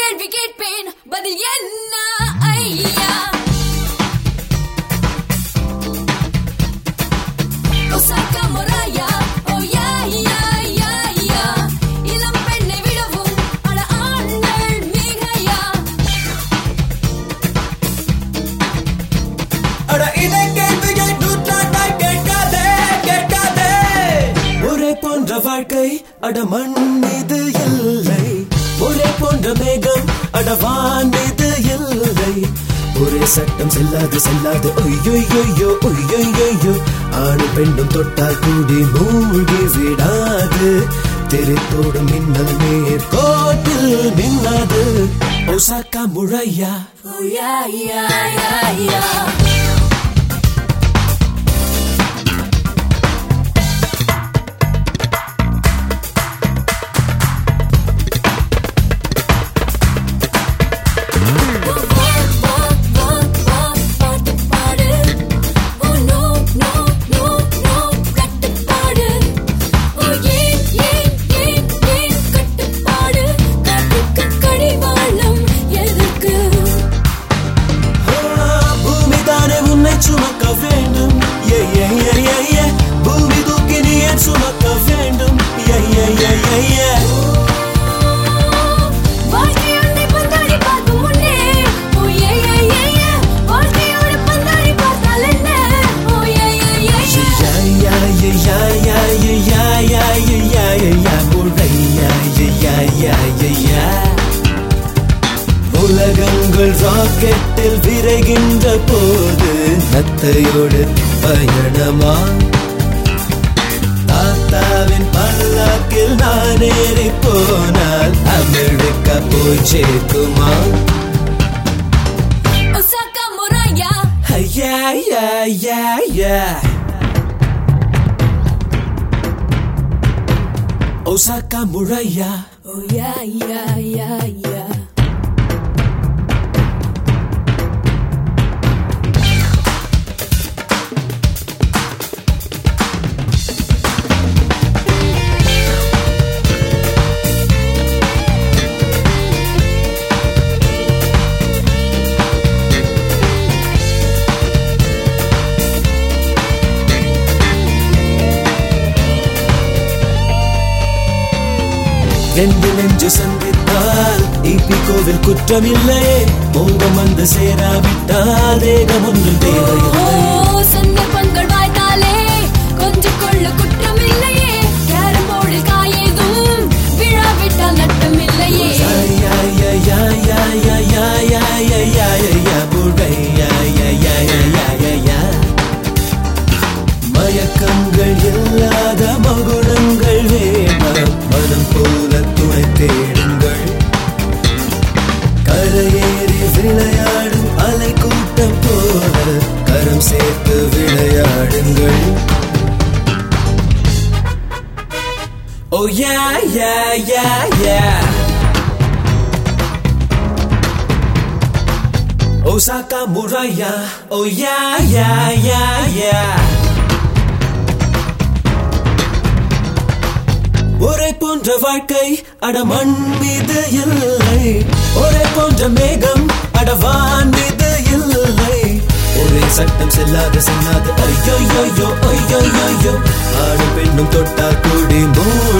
கேள்வி கேட்பேன் பதில் என்ன ஐயா ஒசாக்கா மொராயா ஓ யா யா யா யா இளம் பெண்ணை விடவும் அட ஆண்கள் மிகையா அட இதை கேள்வியை நூற்றாண்டாய் கேட்காதே கேட்காதே ஒரே போன்ற வாழ்க்கை அட மண் மீது இல்லை ஒரே போன்ற மேகம் அடவான் மீது இல்லை ஒரே சட்டம் செல்லாது செல்லாது ஒய்யொய்யோ ஒய்யொய்யோ ஆணு பெண்ணும் தொட்டால் கூடி மூழ்கி விடாது தெரித்தோடும் மின்னல் நேர் கோட்டில் மின்னாது ஒசாக்கா முழையா ஓ யா யா யா யா சுமக்க வேண்டும் பூமி தூக்கி நீ சுமக்க வேண்டும் வாழ்க்கையோடு பந்தாடி பார்க்கும் முன்னே ஓ வாழ்க்கையோடு பந்தாடி பார்த்தால் என்ன ஓ உலகங்கள் ராக்கெட்டில் விரைகின்ற போது நத்தையோடு பயணமா தாத்தாவின் பல்லாக்கில் நான் ஏறி போனால் அமெரிக்கா போய் சேர்க்குமா ஒசாக்கா மொராயா ஒசாக்கா முழையா ஓ யா யா யா யா ரெண்டு நெஞ்சு சந்தித்தால் ஈப்பி கோவில் குற்றமில்லையே மோகம் வந்து சேராவிட்டால் தேகம் ஒன்றும் தேவையில்லை சந்தர்ப்பங்கள் வாய்த்தாலே கொஞ்சம் கொள்ள குற்றமில்லையே கேரம்போர்டில் காயேதும் விழாவிட்டால் நட்டமில்லையே மயக்கங்கள் இல்லாத மகுடங்கள் வேண்டாம் மனம் போல துணை தேடுங்கள் கரையேறி விளையாடும் அலை கூட்டம் போல கரம் சேர்த்து விளையாடுங்கள் ஓ ஒசாக்கா முழையா ஓ ஒரே போன்ற வாழ்க்கை அட மண் மீது இல்லை ஒரே போன்ற மேகம் அடவான் மீது இல்லை ஒரே சட்டம் செல்லாது ஐயோ ஆணு பெண்ணும் தொட்டால் கூடி